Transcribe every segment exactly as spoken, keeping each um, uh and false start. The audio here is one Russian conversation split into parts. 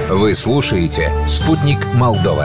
Вы слушаете «Спутник Молдова».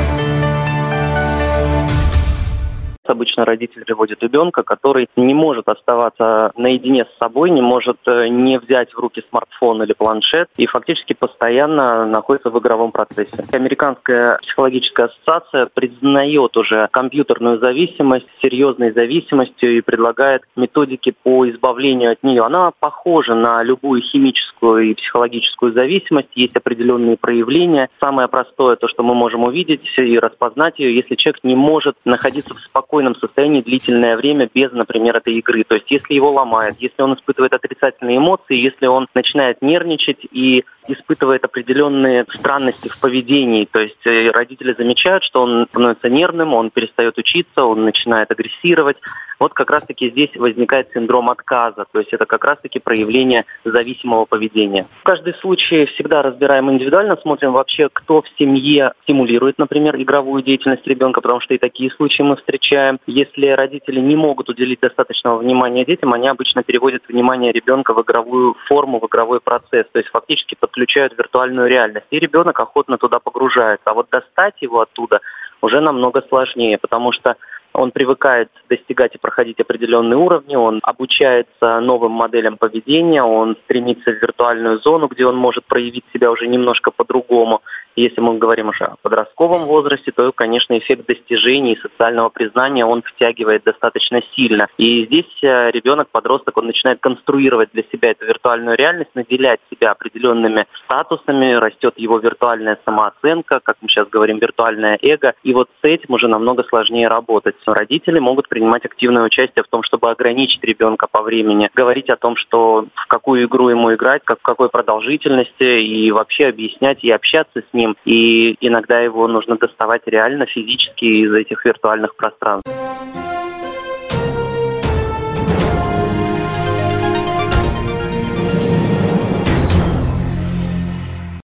Обычно родитель приводит ребенка, который не может оставаться наедине с собой, не может не взять в руки смартфон или планшет и фактически постоянно находится в игровом процессе. Американская психологическая ассоциация признает уже компьютерную зависимость серьезной зависимостью и предлагает методики по избавлению от нее. Она похожа на любую химическую и психологическую зависимость, есть определенные проявления. Самое простое, то, что мы можем увидеть и распознать ее, если человек не может находиться в спокойном состоянии длительное время без, например, этой игры. То есть если его ломает, если он испытывает отрицательные эмоции, если он начинает нервничать и испытывает определенные странности в поведении. То есть родители замечают, что он становится нервным, он перестает учиться, он начинает агрессировать. Вот как раз-таки здесь возникает синдром отказа. То есть это как раз-таки проявление зависимого поведения. Каждый случай всегда разбираем индивидуально, смотрим вообще, кто в семье стимулирует, например, игровую деятельность ребенка, потому что и такие случаи мы встречаем. Если родители не могут уделить достаточного внимания детям, они обычно переводят внимание ребенка в игровую форму, в игровой процесс. То есть фактически подключают виртуальную реальность. И ребенок охотно туда погружается. А вот достать его оттуда уже намного сложнее, потому что он привыкает достигать и проходить определенные уровни, он обучается новым моделям поведения, он стремится в виртуальную зону, где он может проявить себя уже немножко по-другому. Если мы говорим уже о подростковом возрасте, то, конечно, эффект достижений и социального признания он втягивает достаточно сильно. И здесь ребенок, подросток, он начинает конструировать для себя эту виртуальную реальность, наделять себя определенными статусами, растет его виртуальная самооценка, как мы сейчас говорим, виртуальное эго. И вот с этим уже намного сложнее работать. Родители могут принимать активное участие в том, чтобы ограничить ребенка по времени, говорить о том, что в какую игру ему играть, как, в какой продолжительности, и вообще объяснять и общаться с ним. И иногда его нужно доставать реально физически из этих виртуальных пространств.